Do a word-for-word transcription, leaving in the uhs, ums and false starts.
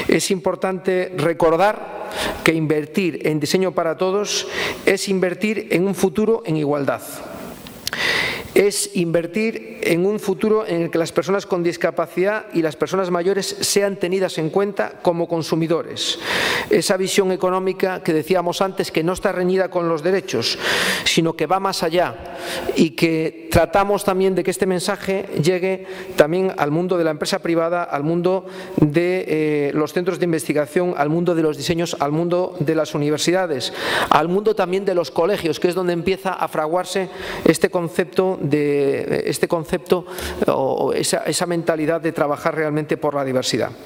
Es importante recordar que invertir en diseño para todos es invertir en un futuro en igualdad. Es invertir en un futuro en el que las personas con discapacidad y las personas mayores sean tenidas en cuenta como consumidores. Esa visión económica que decíamos antes, que no está reñida con los derechos, sino que va más allá, y que tratamos también de que este mensaje llegue también al mundo de la empresa privada, al mundo de eh, los centros de investigación, al mundo de los diseños, al mundo de las universidades, al mundo también de los colegios, que es donde empieza a fraguarse este concepto de este concepto o esa, esa mentalidad de trabajar realmente por la diversidad.